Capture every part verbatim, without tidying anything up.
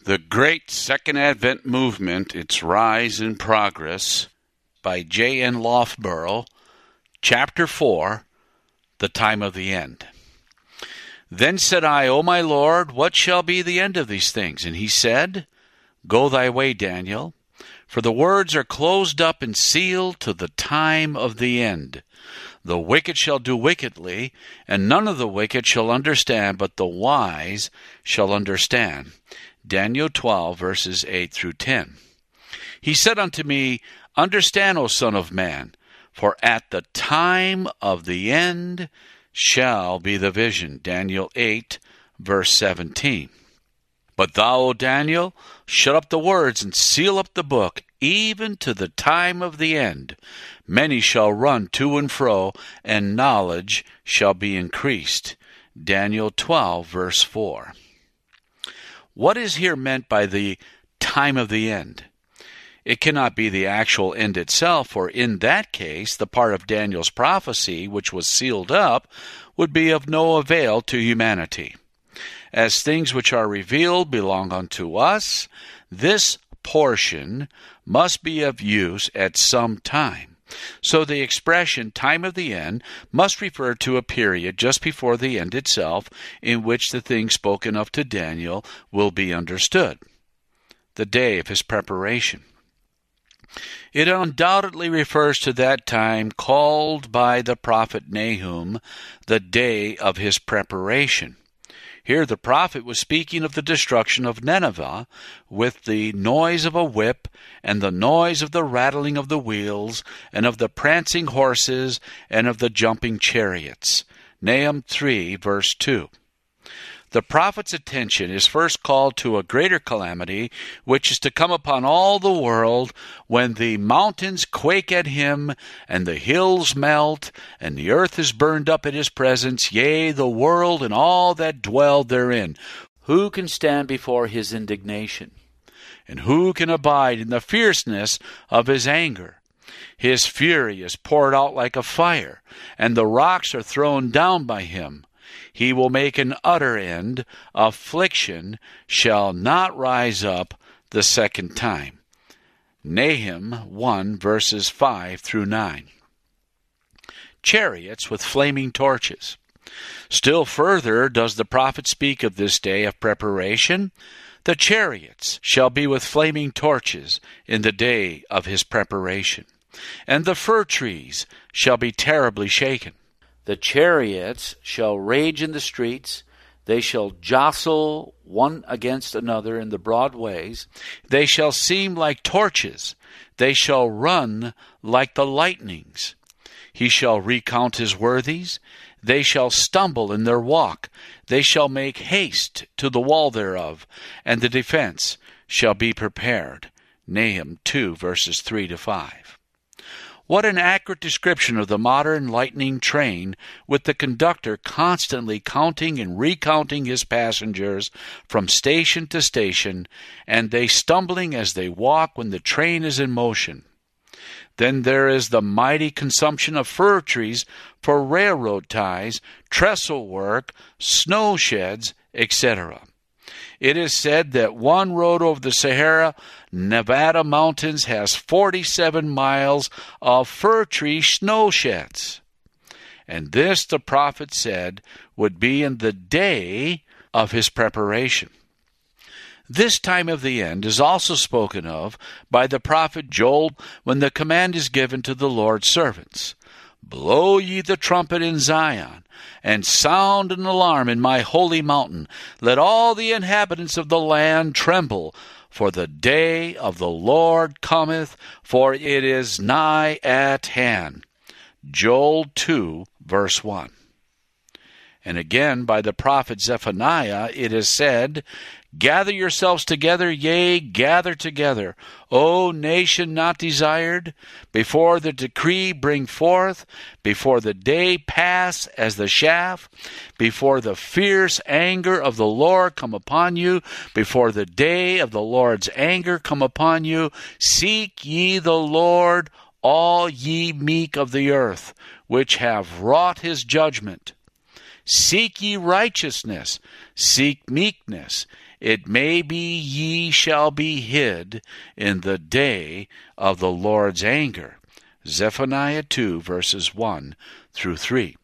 The Great Second Advent Movement, Its Rise and Progress, by J N Loughborough, Chapter four, The Time of the End. Then said I, O my Lord, what shall be the end of these things? And he said, Go thy way, Daniel, for the words are closed up and sealed to the time of the end. The wicked shall do wickedly, and none of the wicked shall understand, but the wise shall understand. Daniel twelve, verses eight through ten. He said unto me, Understand, O Son of Man, for at the time of the end shall be the vision. Daniel eight, verse seventeen. But thou, O Daniel, shut up the words and seal up the book, even to the time of the end. Many shall run to and fro, and knowledge shall be increased. Daniel twelve, verse four. What is here meant by the time of the end? It cannot be the actual end itself, for in that case, the part of Daniel's prophecy which was sealed up would be of no avail to humanity. As things which are revealed belong unto us, this portion must be of use at some time. So the expression time of the end must refer to a period just before the end itself in which the things spoken of to Daniel will be understood. The day of his preparation. It undoubtedly refers to that time called by the prophet Nahum the day of his preparation. Here the prophet was speaking of the destruction of Nineveh with the noise of a whip and the noise of the rattling of the wheels and of the prancing horses and of the jumping chariots. Nahum three, verse two. The prophet's attention is first called to a greater calamity, which is to come upon all the world when the mountains quake at him, and the hills melt, and the earth is burned up at his presence, yea, the world and all that dwell therein. Who can stand before his indignation? And who can abide in the fierceness of his anger? His fury is poured out like a fire, and the rocks are thrown down by him. He will make an utter end. Affliction shall not rise up the second time. Nahum one, verses five through nine. Chariots with flaming torches. Still further does the prophet speak of this day of preparation. The chariots shall be with flaming torches in the day of his preparation, and the fir trees shall be terribly shaken. The chariots shall rage in the streets. They shall jostle one against another in the broad ways. They shall seem like torches. They shall run like the lightnings. He shall recount his worthies. They shall stumble in their walk. They shall make haste to the wall thereof, and the defense shall be prepared. Nahum two, verses three to five. What an accurate description of the modern lightning train, with the conductor constantly counting and recounting his passengers from station to station, and they stumbling as they walk when the train is in motion. Then there is the mighty consumption of fir trees for railroad ties, trestle work, snow sheds, et cetera. It is said that one road over the Sahara Nevada mountains has forty-seven miles of fir tree snow sheds. And this, the prophet said, would be in the day of his preparation. This time of the end is also spoken of by the prophet Joel when the command is given to the Lord's servants. Blow ye the trumpet in Zion, and sound an alarm in my holy mountain. Let all the inhabitants of the land tremble, for the day of the Lord cometh, for it is nigh at hand. Joel two, verse one. And again by the prophet Zephaniah it is said, Gather yourselves together, yea, gather together, O nation not desired, before the decree bring forth, before the day pass as the shaft, before the fierce anger of the Lord come upon you, before the day of the Lord's anger come upon you. Seek ye the Lord, all ye meek of the earth, which have wrought his judgment. Seek ye righteousness, seek meekness, it may be ye shall be hid in the day of the Lord's anger. Zephaniah two, verses one through three.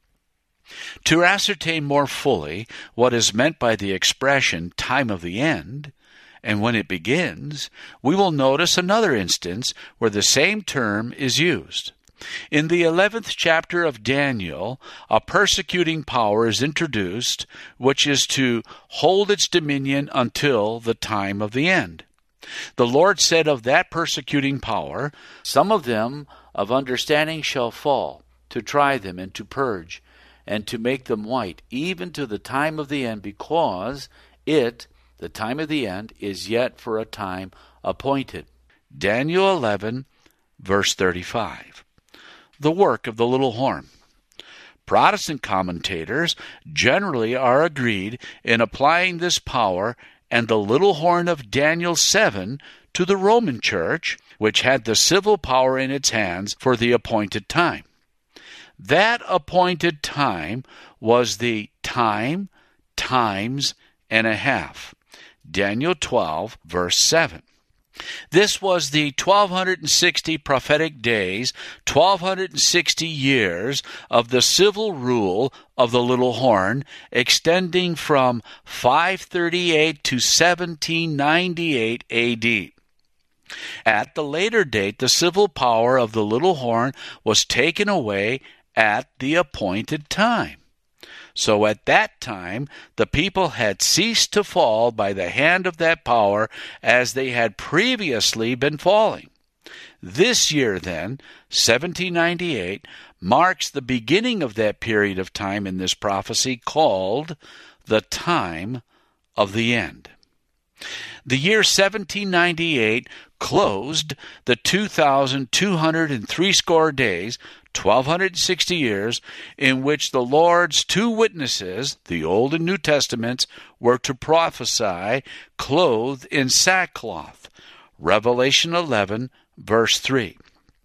To ascertain more fully what is meant by the expression time of the end, and when it begins, we will notice another instance where the same term is used. In the eleventh chapter of Daniel, a persecuting power is introduced, which is to hold its dominion until the time of the end. The Lord said of that persecuting power, "Some of them of understanding shall fall, to try them and to purge, and to make them white, even to the time of the end, because it, the time of the end, is yet for a time appointed." Daniel eleven, verse thirty-five. The work of the little horn. Protestant commentators generally are agreed in applying this power and the little horn of Daniel seven to the Roman Church, which had the civil power in its hands for the appointed time. That appointed time was the time, times, and a half. Daniel twelve, verse seven. This was the twelve sixty prophetic days, twelve sixty years of the civil rule of the little horn, extending from five thirty-eight to seventeen ninety-eight A D. At the later date, the civil power of the little horn was taken away at the appointed time. So at that time, the people had ceased to fall by the hand of that power as they had previously been falling. This year, then, seventeen ninety-eight, marks the beginning of that period of time in this prophecy called the time of the end. The year seventeen ninety-eight closed the two thousand two hundred three score days, twelve sixty years, in which the Lord's two witnesses, the Old and New Testaments, were to prophesy clothed in sackcloth. Revelation eleven, verse three.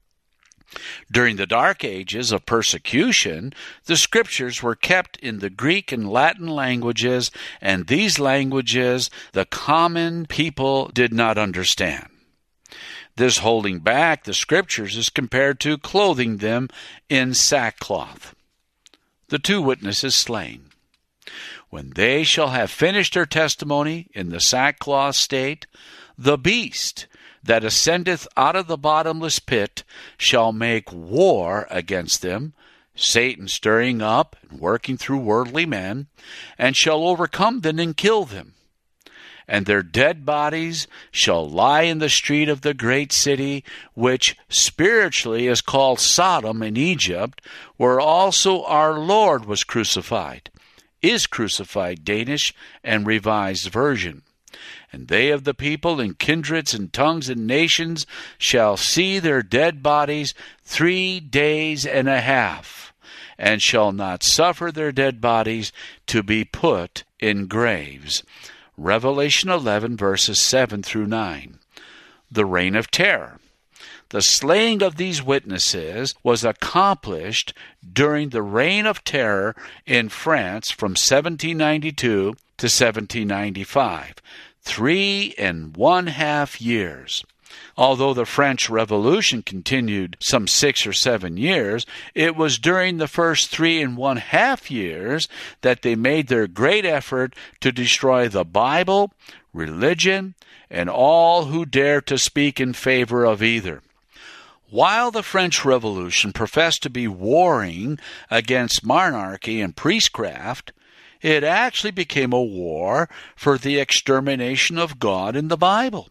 During the dark ages of persecution, the Scriptures were kept in the Greek and Latin languages, and these languages the common people did not understand. This holding back the Scriptures is compared to clothing them in sackcloth. The two witnesses slain. When they shall have finished their testimony in the sackcloth state, the beast that ascendeth out of the bottomless pit shall make war against them, Satan stirring up and working through worldly men, and shall overcome them and kill them. And their dead bodies shall lie in the street of the great city, which spiritually is called Sodom in Egypt, where also our Lord was crucified, is crucified, Danish and Revised Version. And they of the people and kindreds and tongues and nations shall see their dead bodies three days and a half, and shall not suffer their dead bodies to be put in graves. Revelation eleven, verses seven through nine. The reign of terror. The slaying of these witnesses was accomplished during the reign of terror in France from seventeen ninety-two to seventeen ninety-five, three and one half years. Although the French Revolution continued some six or seven years, it was during the first three and one half years that they made their great effort to destroy the Bible, religion, and all who dare to speak in favor of either. While the French Revolution professed to be warring against monarchy and priestcraft, it actually became a war for the extermination of God in the Bible.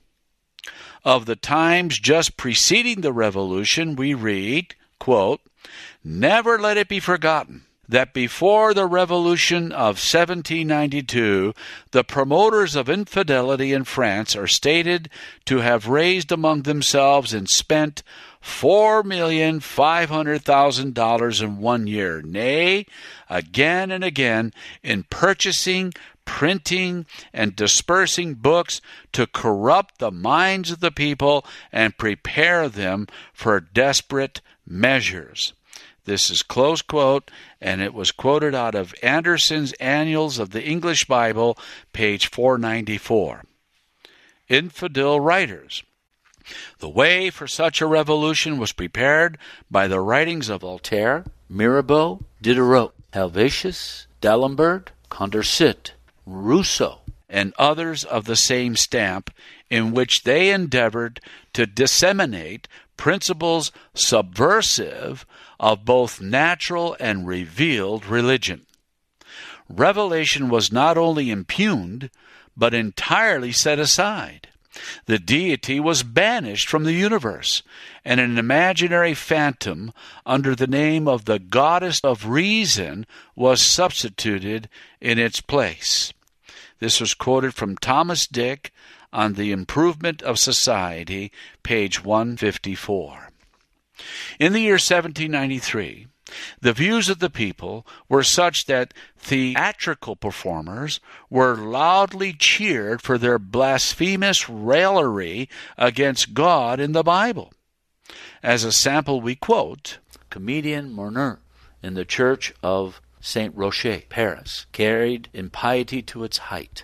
Of the times just preceding the Revolution, we read, quote, "Never let it be forgotten that before the Revolution of seventeen ninety-two, the promoters of infidelity in France are stated to have raised among themselves and spent four million five hundred thousand dollars in one year, nay, again and again, in purchasing, printing, and dispersing books to corrupt the minds of the people and prepare them for desperate measures." This is close quote, and it was quoted out of Anderson's Annals of the English Bible, page four ninety-four. Infidel writers. The way for such a revolution was prepared by the writings of Voltaire, Mirabeau, Diderot, Helvetius, D'Alembert, Condorcet, Rousseau, and others of the same stamp, in which they endeavored to disseminate principles subversive of both natural and revealed religion. Revelation was not only impugned, but entirely set aside. The deity was banished from the universe, and an imaginary phantom under the name of the goddess of reason was substituted in its place. This was quoted from Thomas Dick on The Improvement of Society, page one fifty-four. In the year seventeen ninety-three, the views of the people were such that theatrical performers were loudly cheered for their blasphemous raillery against God in the Bible. As a sample we quote, comedian Morner in the church of Saint Rocher, Paris, carried impiety to its height.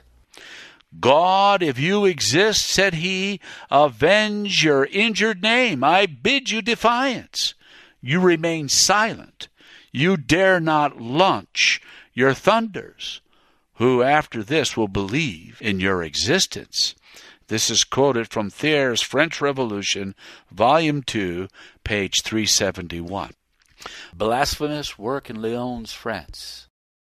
God, if you exist, said he, avenge your injured name. I bid you defiance. You remain silent. You dare not launch your thunders. Who after this will believe in your existence? This is quoted from Thayer's French Revolution, Volume two, page three seventy-one. Blasphemous work in Lyons, France.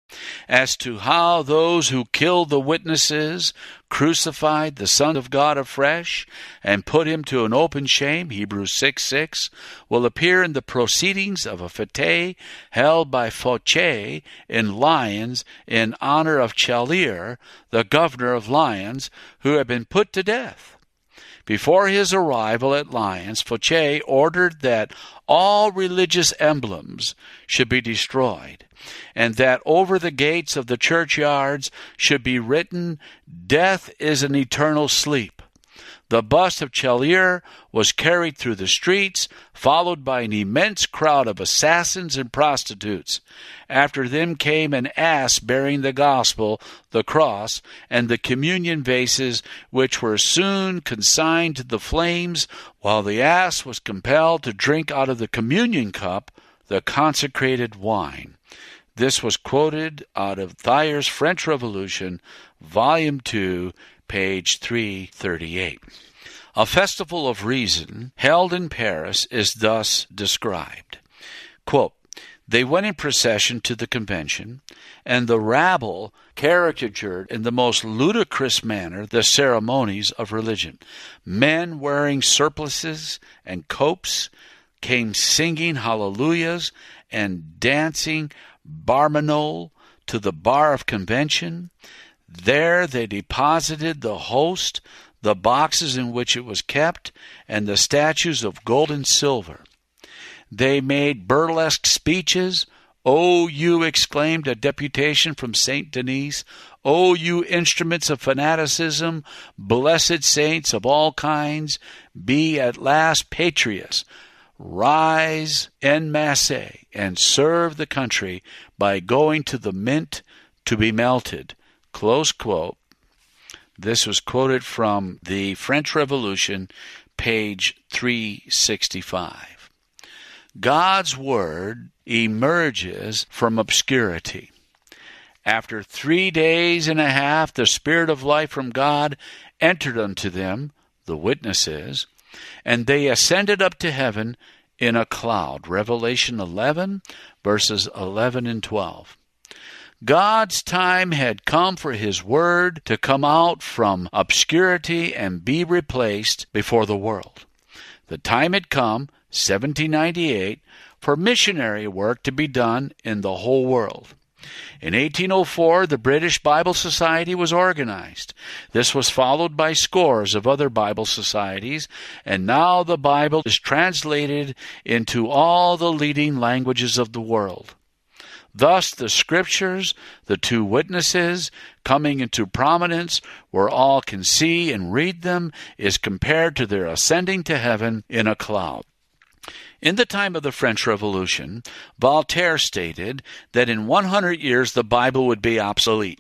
As to how those who killed the witnesses crucified the Son of God afresh and put him to an open shame, Hebrews six six, will appear in the proceedings of a fete held by Fauché in Lyons in honor of Chalier, the governor of Lyons, who had been put to death. Before his arrival at Lyons, Fauché ordered that all religious emblems should be destroyed, and that over the gates of the churchyards should be written, "Death is an eternal sleep." The bust of Chalier was carried through the streets, followed by an immense crowd of assassins and prostitutes. After them came an ass bearing the gospel, the cross, and the communion vases, which were soon consigned to the flames, while the ass was compelled to drink out of the communion cup, the consecrated wine. This was quoted out of Thayer's French Revolution, Volume two, page three thirty-eight. A festival of reason held in Paris is thus described. Quote, they went in procession to the convention, and the rabble caricatured in the most ludicrous manner the ceremonies of religion. Men wearing surplices and copes came singing hallelujahs and dancing barmagnole to the bar of convention. There they deposited the host, the boxes in which it was kept, and the statues of gold and silver. They made burlesque speeches. "O you," exclaimed a deputation from Saint Denis, "O you instruments of fanaticism, blessed saints of all kinds, be at last patriots. Rise en masse and serve the country by going to the mint to be melted." Close quote. This was quoted from the French Revolution, page three sixty-five. God's Word emerges from obscurity. After three days and a half, the Spirit of life from God entered unto them, the witnesses, and they ascended up to heaven in a cloud. Revelation eleven, verses eleven and twelve. God's time had come for His Word to come out from obscurity and be replaced before the world. The time had come, seventeen ninety-eight, for missionary work to be done in the whole world. In eighteen oh four, the British Bible Society was organized. This was followed by scores of other Bible societies, and now the Bible is translated into all the leading languages of the world. Thus the Scriptures, the two witnesses, coming into prominence where all can see and read them, is compared to their ascending to heaven in a cloud. In the time of the French Revolution, Voltaire stated that in one hundred years the Bible would be obsolete.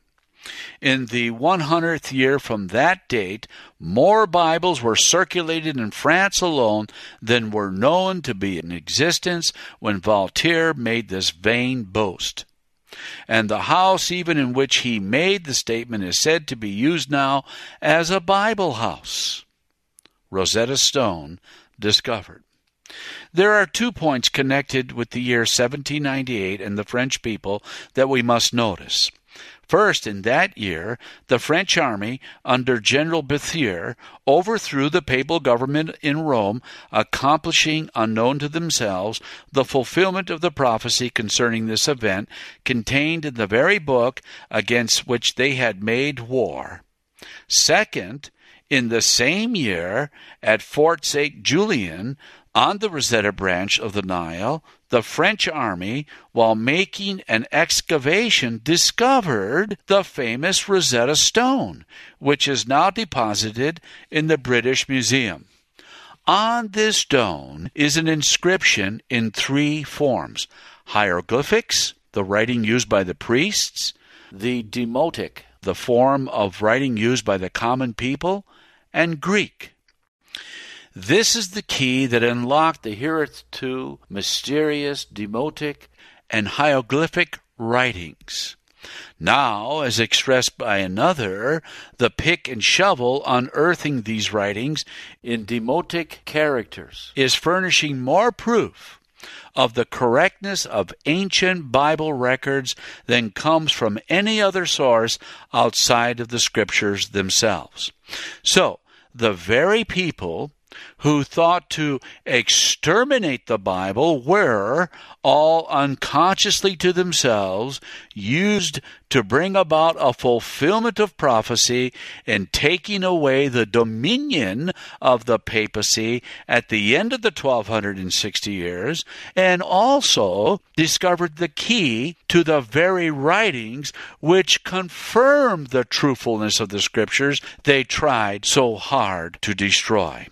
In the one hundredth year from that date, more Bibles were circulated in France alone than were known to be in existence when Voltaire made this vain boast. And the house even in which he made the statement is said to be used now as a Bible house. Rosetta Stone discovered. There are two points connected with the year seventeen ninety-eight and the French people that we must notice. First, in that year, the French army under General Berthier overthrew the papal government in Rome, accomplishing, unknown to themselves, the fulfillment of the prophecy concerning this event contained in the very book against which they had made war. Second, in the same year, at Fort Saint Julien, on the Rosetta branch of the Nile, the French army, while making an excavation, discovered the famous Rosetta Stone, which is now deposited in the British Museum. On this stone is an inscription in three forms: hieroglyphics, the writing used by the priests; the demotic, the form of writing used by the common people; and Greek. This is the key that unlocked the hitherto mysterious demotic and hieroglyphic writings. Now, as expressed by another, the pick and shovel unearthing these writings in demotic characters is furnishing more proof of the correctness of ancient Bible records than comes from any other source outside of the Scriptures themselves. So, the very people who thought to exterminate the Bible were, all unconsciously to themselves, used to bring about a fulfillment of prophecy and taking away the dominion of the papacy at the end of the twelve sixty years, and also discovered the key to the very writings which confirmed the truthfulness of the Scriptures they tried so hard to destroy.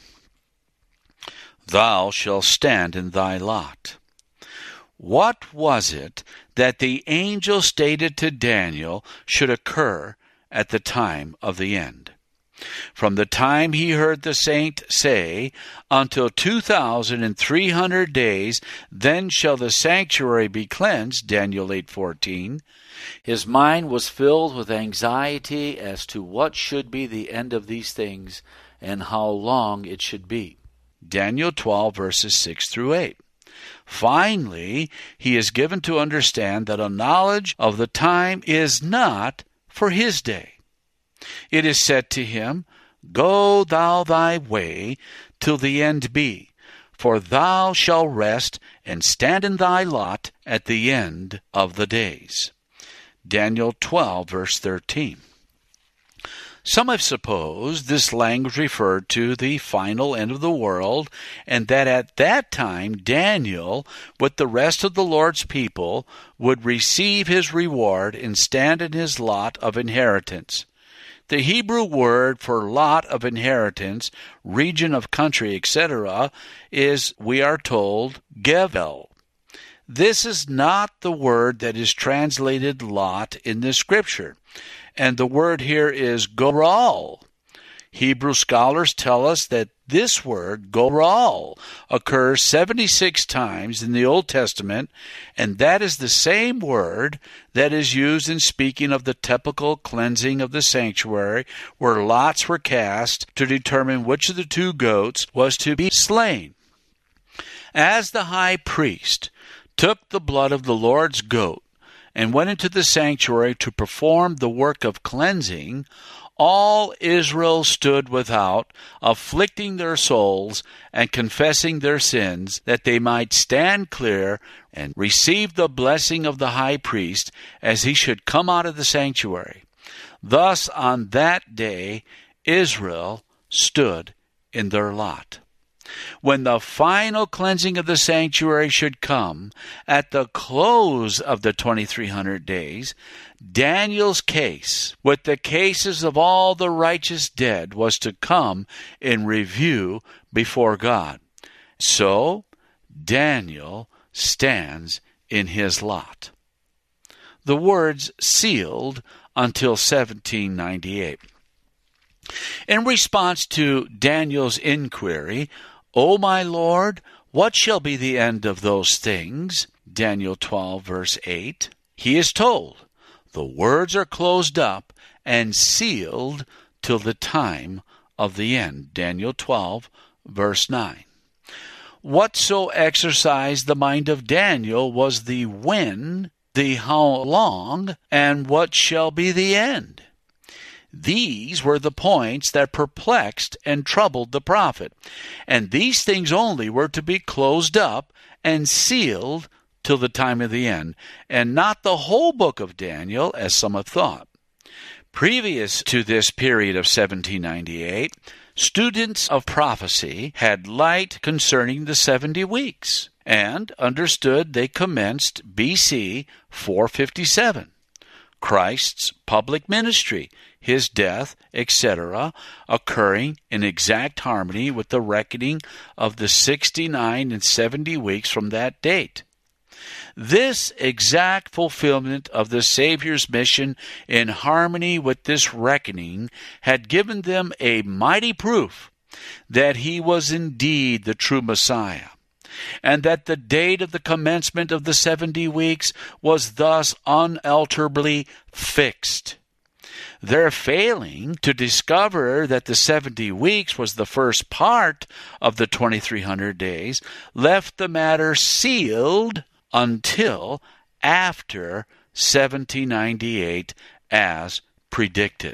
Thou shalt stand in thy lot. What was it that the angel stated to Daniel should occur at the time of the end? From the time he heard the saint say, until two thousand three hundred days, then shall the sanctuary be cleansed, Daniel eight fourteen, his mind was filled with anxiety as to what should be the end of these things and how long it should be. Daniel twelve, verses six through eight. Finally, he is given to understand that a knowledge of the time is not for his day. It is said to him, Go thou thy way till the end be, for thou shalt rest and stand in thy lot at the end of the days. Daniel twelve, verse thirteen. Some have supposed this language referred to the final end of the world, and that at that time Daniel, with the rest of the Lord's people, would receive his reward and stand in his lot of inheritance. The Hebrew word for lot of inheritance, region of country, et cetera, is, we are told, gevel. This is not the word that is translated lot in the Scripture. And the word here is goral. Hebrew scholars tell us that this word, goral, occurs seventy-six times in the Old Testament, and that is the same word that is used in speaking of the typical cleansing of the sanctuary, where lots were cast to determine which of the two goats was to be slain. As the high priest took the blood of the Lord's goat and went into the sanctuary to perform the work of cleansing, all Israel stood without, afflicting their souls and confessing their sins, that they might stand clear and receive the blessing of the high priest as he should come out of the sanctuary. Thus, on that day, Israel stood in their lot. When the final cleansing of the sanctuary should come, at the close of the twenty-three hundred days, Daniel's case, with the cases of all the righteous dead, was to come in review before God. So, Daniel stands in his lot. The words sealed until seventeen ninety-eight. In response to Daniel's inquiry, O my Lord, what shall be the end of those things? Daniel twelve, verse eight. He is told, the words are closed up and sealed till the time of the end. Daniel twelve, verse nine. What so exercised the mind of Daniel was the when, the how long, and what shall be the end. These were the points that perplexed and troubled the prophet, and these things only were to be closed up and sealed till the time of the end, and not the whole book of Daniel, as some have thought. Previous to this period of seventeen ninety-eight, students of prophecy had light concerning the seventy weeks, and understood they commenced B C four fifty-seven. Christ's public ministry, his death, et cetera, occurring in exact harmony with the reckoning of the sixty-nine and seventy weeks from that date. This exact fulfillment of the Savior's mission in harmony with this reckoning had given them a mighty proof that he was indeed the true Messiah, and that the date of the commencement of the seventy weeks was thus unalterably fixed. Their failing to discover that the seventy weeks was the first part of the twenty-three hundred days left the matter sealed until after seventeen ninety-eight as predicted.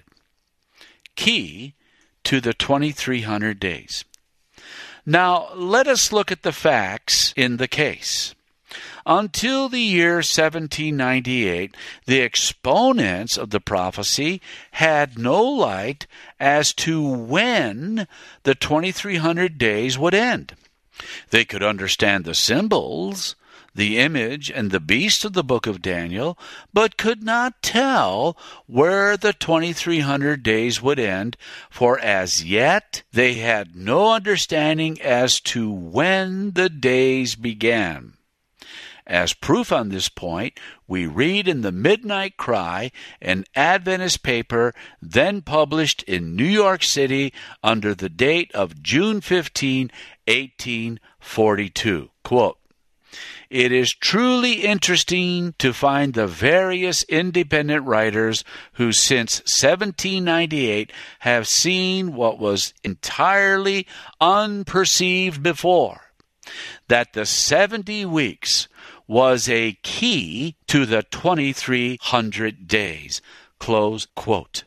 Key to the twenty-three hundred days. Now, let us look at the facts in the case. Until the year seventeen ninety-eight, the exponents of the prophecy had no light as to when the twenty-three hundred days would end. They could understand the symbols, the image, and the beast of the book of Daniel, but could not tell where the twenty-three hundred days would end, for as yet they had no understanding as to when the days began. As proof on this point, we read in the Midnight Cry, an Adventist paper then published in New York City under the date of June fifteenth, eighteen forty-two. Quote, "It is truly interesting to find the various independent writers who since seventeen ninety-eight have seen what was entirely unperceived before, that the seventy weeks was a key to the twenty-three hundred days." Close quote.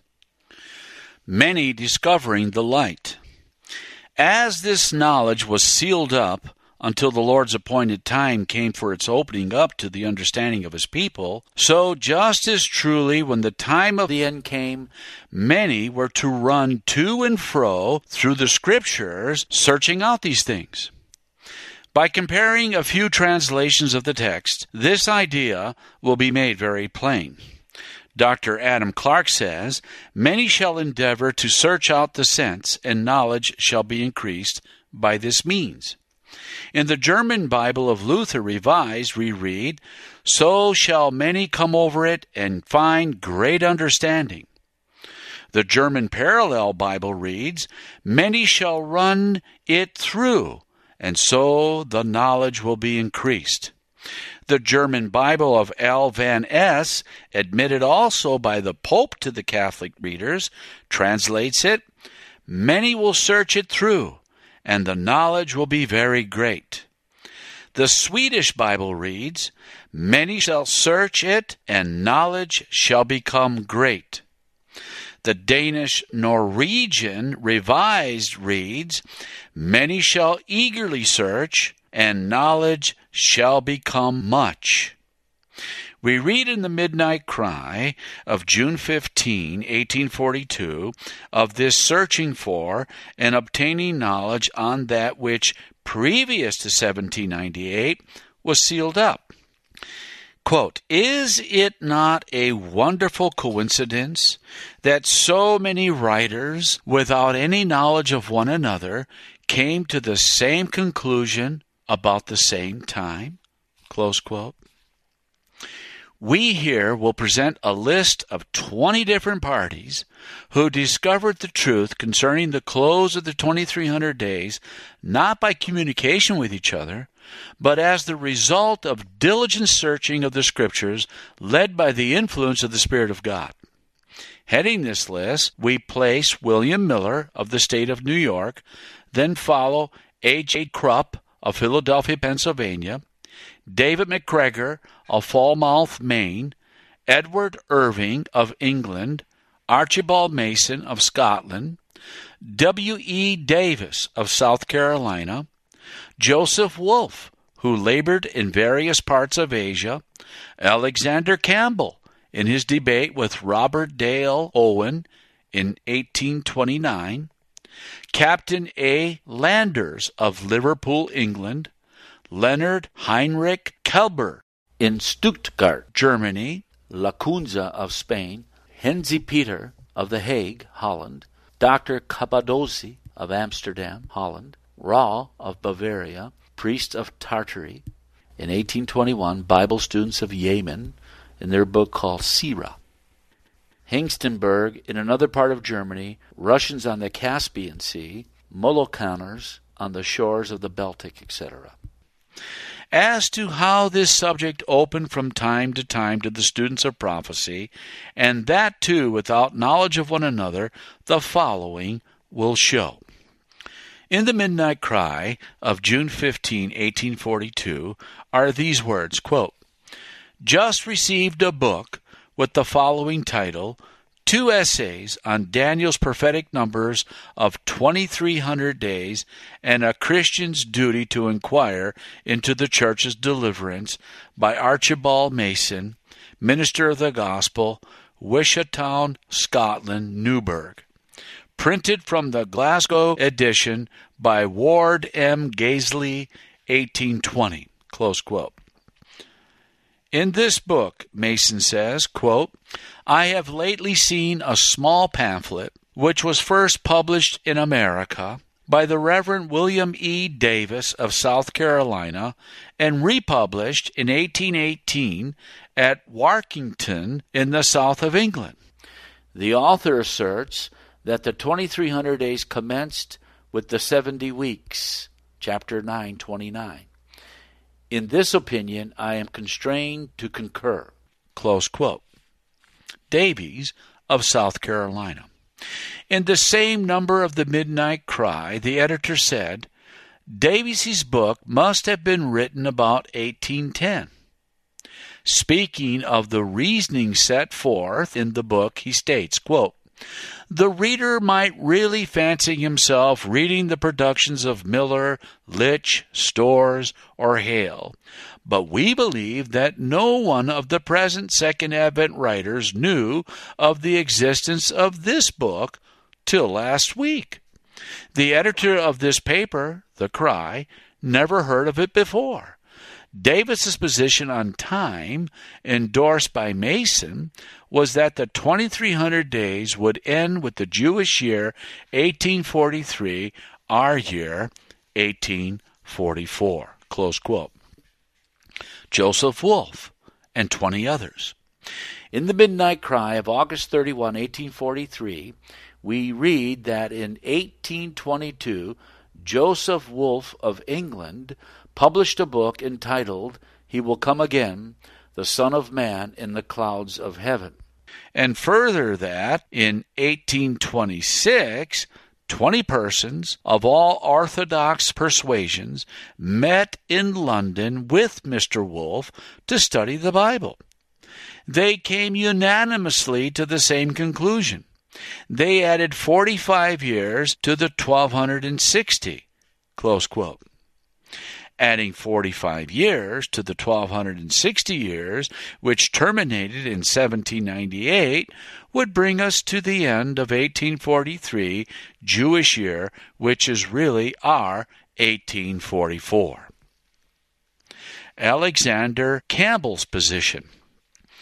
Many discovering the light. As this knowledge was sealed up until the Lord's appointed time came for its opening up to the understanding of his people, so just as truly when the time of the end came, many were to run to and fro through the Scriptures, searching out these things. By comparing a few translations of the text, this idea will be made very plain. Doctor Adam Clark says, "Many shall endeavor to search out the sense, and knowledge shall be increased by this means." In the German Bible of Luther Revised, we read, "So shall many come over it and find great understanding." The German Parallel Bible reads, "Many shall run it through, and so the knowledge will be increased." The German Bible of L. Van S., admitted also by the Pope to the Catholic readers, translates it, "Many will search it through, and the knowledge will be very great." The Swedish Bible reads, "Many shall search it, and knowledge shall become great." The Danish Norwegian Revised reads, "Many shall eagerly search, and knowledge shall become much." We read in the Midnight Cry of June fifteenth, eighteen forty-two, of this searching for and obtaining knowledge on that which, previous to seventeen ninety-eight, was sealed up. Quote, "Is it not a wonderful coincidence that so many writers, without any knowledge of one another, came to the same conclusion about the same time? Close quote. We here will present a list of twenty different parties who discovered the truth concerning the close of the twenty-three hundred days, not by communication with each other, but as the result of diligent searching of the Scriptures led by the influence of the Spirit of God. Heading this list, we place William Miller of the state of New York, then follow A J Krupp of Philadelphia, Pennsylvania, David McGregor of Falmouth, Maine, Edward Irving of England, Archibald Mason of Scotland, W E Davis of South Carolina, Joseph Wolfe, who labored in various parts of Asia, Alexander Campbell in his debate with Robert Dale Owen in eighteen twenty-nine, Captain A. Landers of Liverpool, England, Leonard Heinrich Kelber in Stuttgart, Germany, Lacunza of Spain, Henzi Peter of The Hague, Holland, Doctor Cappadoci of Amsterdam, Holland, Rau of Bavaria, priest of Tartary, in eighteen twenty-one, Bible students of Yemen in their book called Sirah, Hengstenberg in another part of Germany, Russians on the Caspian Sea, Molokaners on the shores of the Baltic, et cetera. As to how this subject opened from time to time to the students of prophecy, and that too without knowledge of one another, the following will show. In the Midnight Cry of June fifteenth, eighteen forty-two, are these words, quote, "Just received a book with the following title, Two Essays on Daniel's Prophetic Numbers of twenty-three hundred Days and a Christian's Duty to Inquire into the Church's Deliverance by Archibald Mason, Minister of the Gospel, Wishotown, Scotland, Newburgh. Printed from the Glasgow edition by Ward M. Gaisley, eighteen twenty, close quote. In this book, Mason says, quote, "I have lately seen a small pamphlet, which was first published in America by the Reverend William E. Davis of South Carolina and republished in eighteen eighteen at Warkington in the south of England. The author asserts that the twenty-three hundred days commenced with the seventy weeks, chapter nine twenty-nine. In this opinion, I am constrained to concur." Close quote. Davies of South Carolina. In the same number of the Midnight Cry, the editor said, Davies's book must have been written about eighteen ten. Speaking of the reasoning set forth in the book, he states, quote, "The reader might really fancy himself reading the productions of Miller, Litch, Storrs, or Hale, but we believe that no one of the present Second Advent writers knew of the existence of this book till last week. The editor of this paper, The Cry, never heard of it before. Davis's position on time, endorsed by Mason, was that the twenty-three hundred days would end with the Jewish year eighteen forty-three, our year eighteen forty-four. Close quote. Joseph Wolfe and twenty others. In the Midnight Cry of August thirty-first, eighteen forty-three, we read that in eighteen twenty-two, Joseph Wolfe of England published a book entitled, He Will Come Again, the Son of Man in the Clouds of Heaven. And further that, in eighteen twenty-six, twenty persons of all Orthodox persuasions met in London with Mister Wolfe to study the Bible. They came unanimously to the same conclusion. They added forty-five years to the twelve sixty, close quote. Adding forty-five years to the twelve sixty years, which terminated in seventeen ninety-eight, would bring us to the end of eighteen forty-three, Jewish year, which is really our eighteen forty-four. Alexander Campbell's position.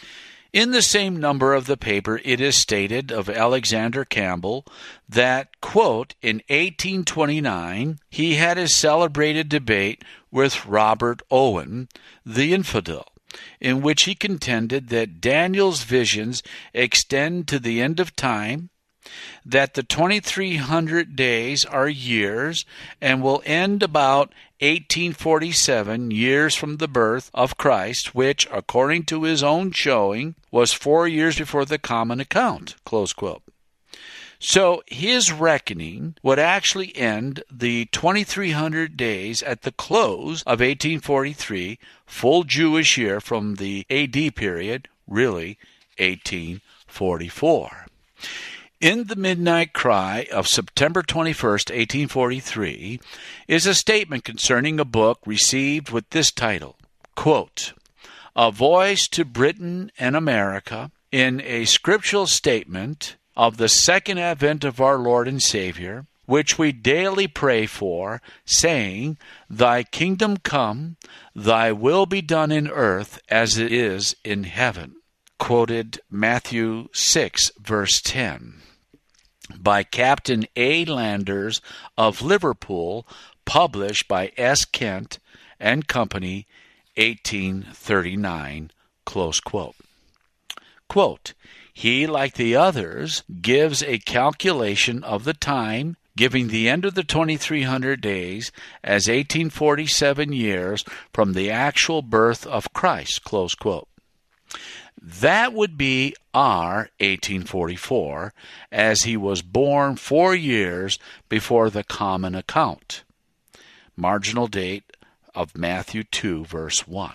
In the same number of the paper, it is stated of Alexander Campbell that, quote, in eighteen twenty-nine, he had a celebrated debate with Robert Owen, the infidel, in which he contended that Daniel's visions extend to the end of time, that the twenty-three hundred days are years and will end about eighteen forty-seven, years from the birth of Christ, which, according to his own showing, was four years before the common account, close quote. So his reckoning would actually end the twenty-three hundred days at the close of eighteen forty-three, full Jewish year from the A D period, really eighteen forty-four. In the Midnight Cry of September twenty-first, eighteen forty-three, is a statement concerning a book received with this title, quote, A Voice to Britain and America in a Scriptural Statement of the Second Advent of our Lord and Savior, which we daily pray for, saying, Thy kingdom come, thy will be done in earth as it is in heaven. Quoted Matthew six, verse ten. By Captain A. Landers of Liverpool, published by S. Kent and Company, eighteen thirty-nine, close quote. Quote, He, like the others, gives a calculation of the time, giving the end of the twenty-three hundred days as eighteen forty-seven years from the actual birth of Christ, close quote. That would be our eighteen forty-four, as he was born four years before the common account. Marginal date of Matthew two, verse one.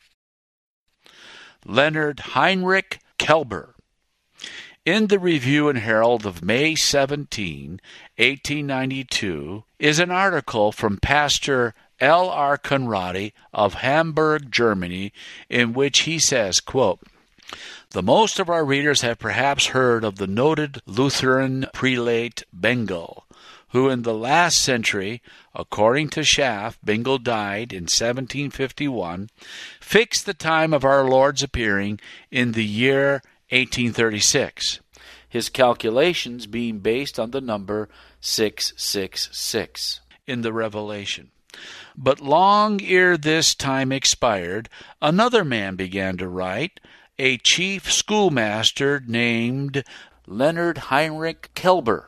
Leonard Heinrich Kelber. In the Review and Herald of May seventeenth, eighteen ninety-two, is an article from Pastor L R Conradi of Hamburg, Germany, in which he says, quote, The most of our readers have perhaps heard of the noted Lutheran prelate Bengel, who in the last century, according to Schaff, Bengel died in seventeen fifty-one, fixed the time of our Lord's appearing in the year eighteen thirty-six, his calculations being based on the number six six six in the Revelation. But long ere this time expired, another man began to write, a chief schoolmaster named Leonard Heinrich Kelber.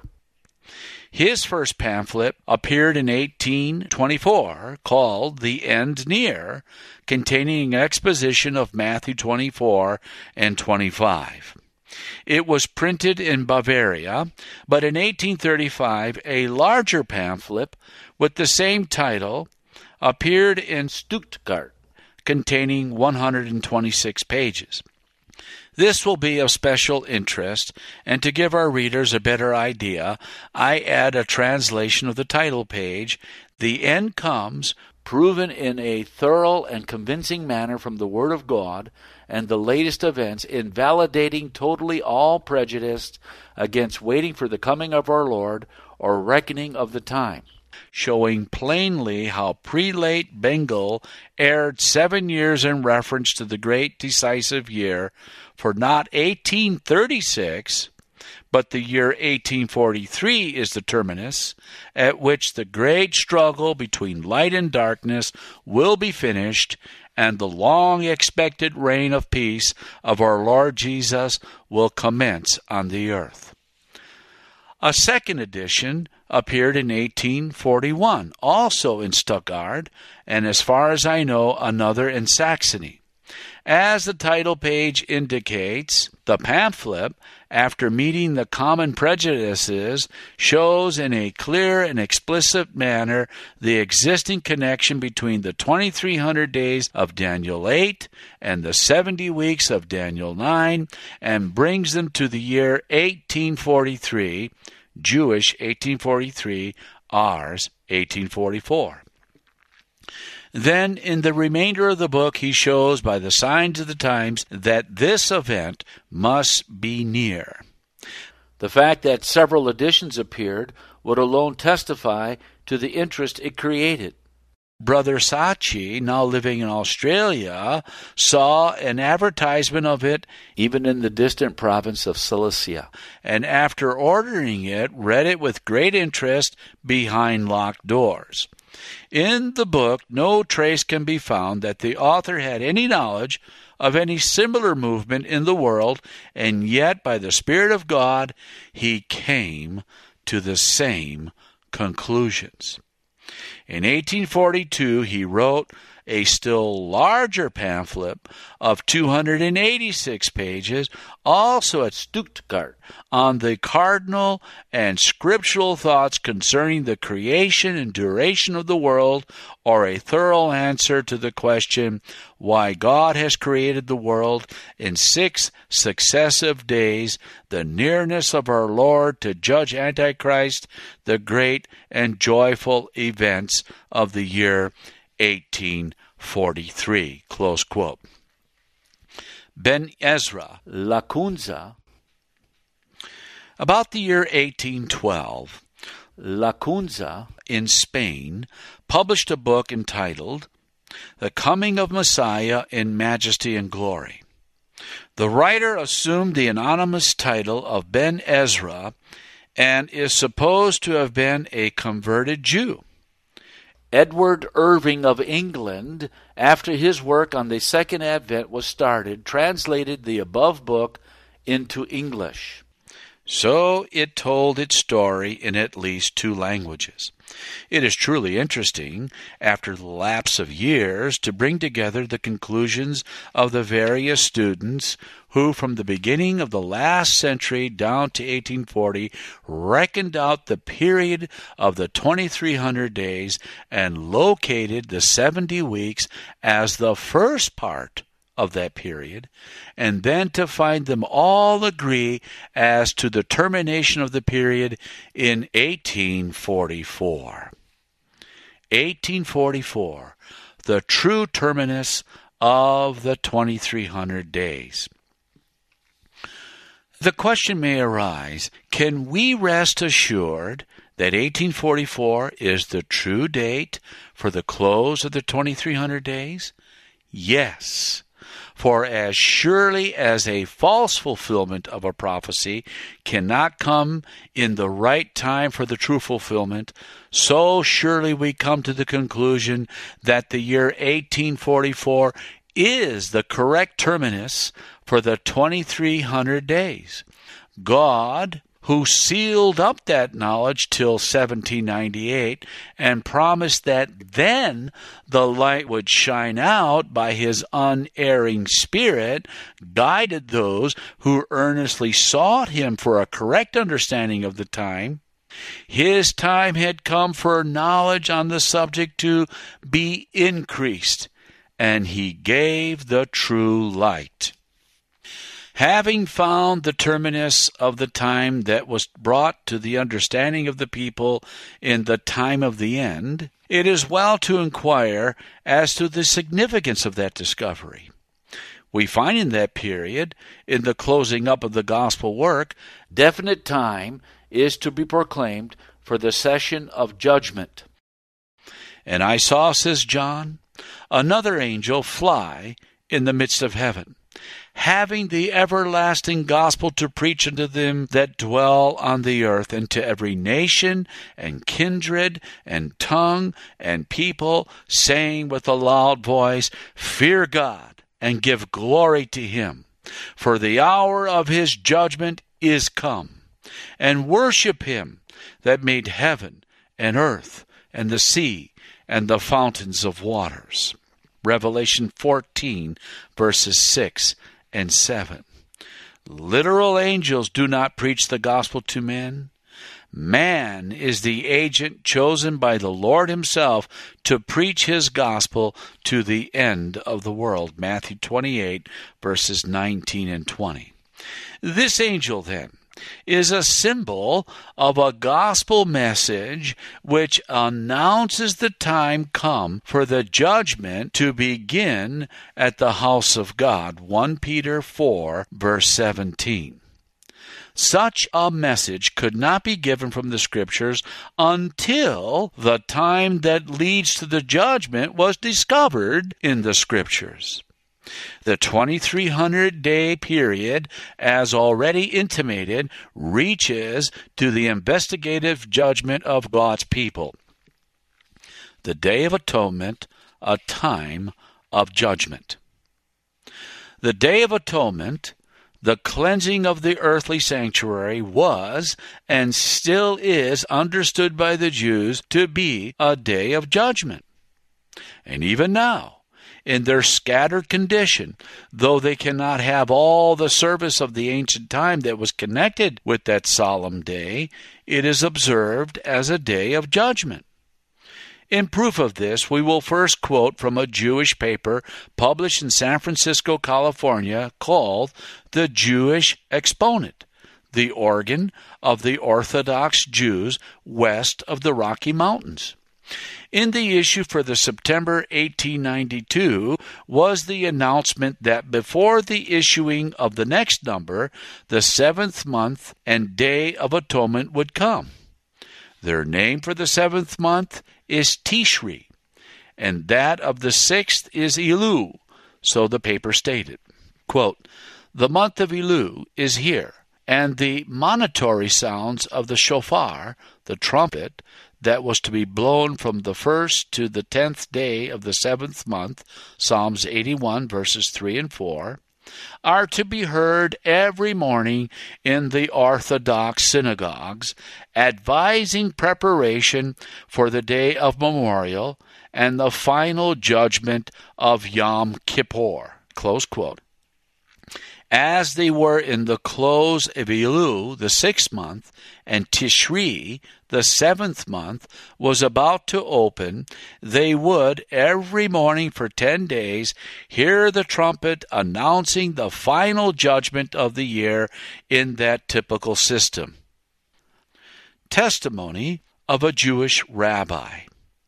His first pamphlet appeared in eighteen twenty-four, called The End Near, containing an exposition of Matthew twenty-four and twenty-five. It was printed in Bavaria, but in eighteen thirty-five a larger pamphlet with the same title appeared in Stuttgart, containing one hundred twenty-six pages. This will be of special interest, and to give our readers a better idea, I add a translation of the title page, The End Comes, proven in a thorough and convincing manner from the Word of God and the latest events, invalidating totally all prejudice against waiting for the coming of our Lord or reckoning of the time, showing plainly how prelate Bengel erred seven years in reference to the great decisive year, for not eighteen thirty-six, but the year eighteen forty-three is the terminus, at which the great struggle between light and darkness will be finished, and the long-expected reign of peace of our Lord Jesus will commence on the earth. A second edition appeared in eighteen forty-one, also in Stuttgart, and as far as I know, another in Saxony. As the title page indicates, the pamphlet, after meeting the common prejudices, shows in a clear and explicit manner the existing connection between the twenty-three hundred days of Daniel eight and the seventy weeks of Daniel nine, and brings them to the year eighteen forty-three, Jewish eighteen forty-three, ours eighteen forty-four. Then, in the remainder of the book, he shows by the signs of the times that this event must be near. The fact that several editions appeared would alone testify to the interest it created. Brother Sachi, now living in Australia, saw an advertisement of it even in the distant province of Cilicia, and after ordering it, read it with great interest behind locked doors. In the book, no trace can be found that the author had any knowledge of any similar movement in the world, and yet by the Spirit of God he came to the same conclusions. In eighteen forty-two, he wrote a still larger pamphlet of two hundred eighty-six pages, also at Stuttgart, on the cardinal and scriptural thoughts concerning the creation and duration of the world, or a thorough answer to the question why God has created the world in six successive days, the nearness of our Lord to judge Antichrist, the great and joyful events of the year eighteen forty-three, close quote. Ben Ezra Lacunza. About the year eighteen twelve, Lacunza in Spain published a book entitled The Coming of Messiah in Majesty and Glory. The writer assumed the anonymous title of Ben Ezra and is supposed to have been a converted Jew. Edward Irving of England, after his work on the Second Advent was started, translated the above book into English. So it told its story in at least two languages. It is truly interesting, after the lapse of years, to bring together the conclusions of the various students who, from the beginning of the last century down to eighteen forty, reckoned out the period of the twenty-three hundred days and located the seventy weeks as the first part of that period, and then to find them all agree as to the termination of the period in eighteen forty-four. eighteen forty-four, the true terminus of the twenty-three hundred days. The question may arise, can we rest assured that eighteen forty-four is the true date for the close of the twenty-three hundred days? Yes. For as surely as a false fulfillment of a prophecy cannot come in the right time for the true fulfillment, so surely we come to the conclusion that the year eighteen forty-four is the correct terminus for the twenty-three hundred days. God, who sealed up that knowledge till seventeen ninety-eight and promised that then the light would shine out by his unerring Spirit, guided those who earnestly sought him for a correct understanding of the time. His time had come for knowledge on the subject to be increased, and he gave the true light. Having found the terminus of the time that was brought to the understanding of the people in the time of the end, it is well to inquire as to the significance of that discovery. We find in that period, in the closing up of the gospel work, definite time is to be proclaimed for the session of judgment. And I saw, says John, another angel fly in the midst of heaven, having the everlasting gospel to preach unto them that dwell on the earth, and to every nation and kindred and tongue and people, saying with a loud voice, Fear God, and give glory to him, for the hour of his judgment is come, and worship him that made heaven and earth and the sea and the fountains of waters. Revelation fourteen, verses six and seven. Literal angels do not preach the gospel to men. Man is the agent chosen by the Lord himself to preach his gospel to the end of the world. Matthew twenty-eight, verses nineteen and twenty. This angel, then, is a symbol of a gospel message which announces the time come for the judgment to begin at the house of God. First Peter four, verse seventeen. Such a message could not be given from the Scriptures until the time that leads to the judgment was discovered in the Scriptures. The twenty-three hundred day period, as already intimated, reaches to the investigative judgment of God's people. The Day of Atonement, a time of judgment. The Day of Atonement, the cleansing of the earthly sanctuary, was and still is understood by the Jews to be a day of judgment. And even now, in their scattered condition, though they cannot have all the service of the ancient time that was connected with that solemn day, it is observed as a day of judgment. In proof of this, we will first quote from a Jewish paper published in San Francisco, California, called The Jewish Exponent, the organ of the Orthodox Jews west of the Rocky Mountains. In the issue for the September eighteen ninety-two was the announcement that before the issuing of the next number, the seventh month and Day of Atonement would come. Their name for the seventh month is Tishri, and that of the sixth is Elul, so the paper stated. Quote, "The month of Elul is here, and the monitory sounds of the shofar, the trumpet, that was to be blown from the first to the tenth day of the seventh month, Psalms eighty-one, verses three and four, are to be heard every morning in the Orthodox synagogues, advising preparation for the day of memorial and the final judgment of Yom Kippur." Close quote. As they were in the close of Elul, the sixth month, and Tishri, the seventh month, was about to open, they would, every morning for ten days, hear the trumpet announcing the final judgment of the year in that typical system. Testimony of a Jewish rabbi.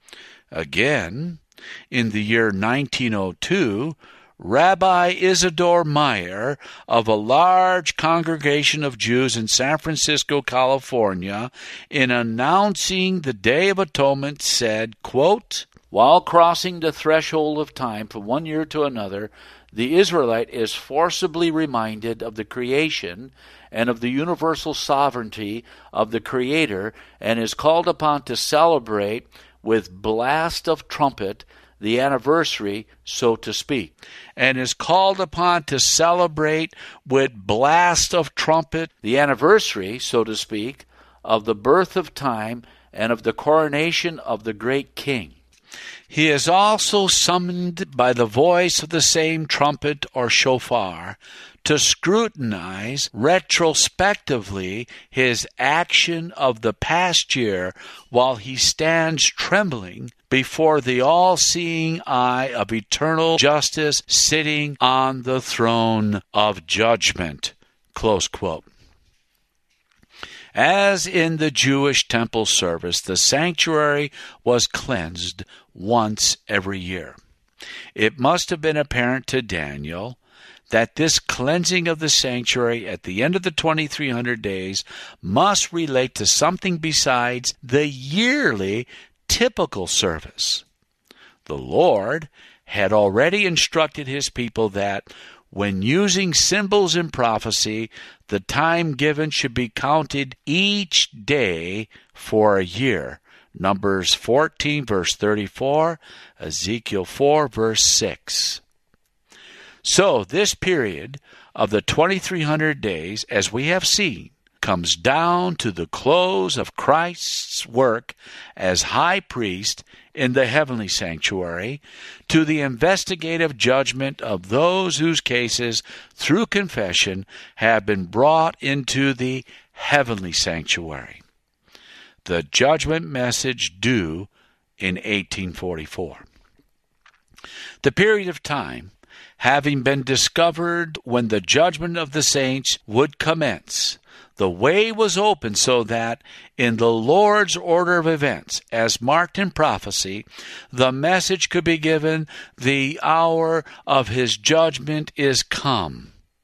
Again, in the year nineteen oh two, Rabbi Isidore Meyer of a large congregation of Jews in San Francisco, California, in announcing the Day of Atonement said, quote, "While crossing the threshold of time from one year to another, the Israelite is forcibly reminded of the creation and of the universal sovereignty of the Creator, and is called upon to celebrate with blast of trumpet the anniversary, so to speak, and is called upon to celebrate with blast of trumpet the anniversary, so to speak, of the birth of time and of the coronation of the great King. He is also summoned by the voice of the same trumpet or shofar to scrutinize retrospectively his action of the past year while he stands trembling before the all-seeing eye of eternal justice sitting on the throne of judgment." Close quote. As in the Jewish temple service, the sanctuary was cleansed once every year. It must have been apparent to Daniel that this cleansing of the sanctuary at the end of the twenty-three hundred days must relate to something besides the yearly typical service. The Lord had already instructed his people that when using symbols in prophecy, the time given should be counted each day for a year. Numbers fourteen, verse thirty-four, Ezekiel four, verse six. So this period of the twenty-three hundred days, as we have seen, comes down to the close of Christ's work as high priest in the heavenly sanctuary, to the investigative judgment of those whose cases, through confession, have been brought into the heavenly sanctuary. The judgment message due in eighteen forty-four. The period of time having been discovered when the judgment of the saints would commence, the way was open so that, in the Lord's order of events, as marked in prophecy, the message could be given, "The hour of his judgment is come."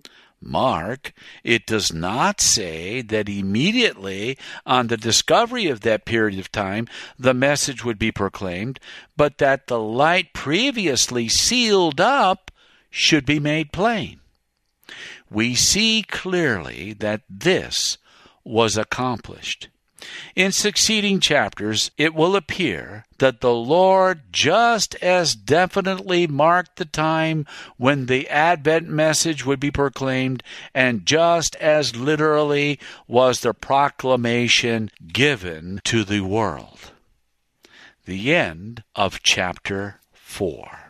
Mark, it does not say that immediately on the discovery of that period of time, the message would be proclaimed, but that the light previously sealed up should be made plain. We see clearly that this was accomplished. In succeeding chapters, it will appear that the Lord just as definitely marked the time when the Advent message would be proclaimed, and just as literally was the proclamation given to the world. The end of chapter four.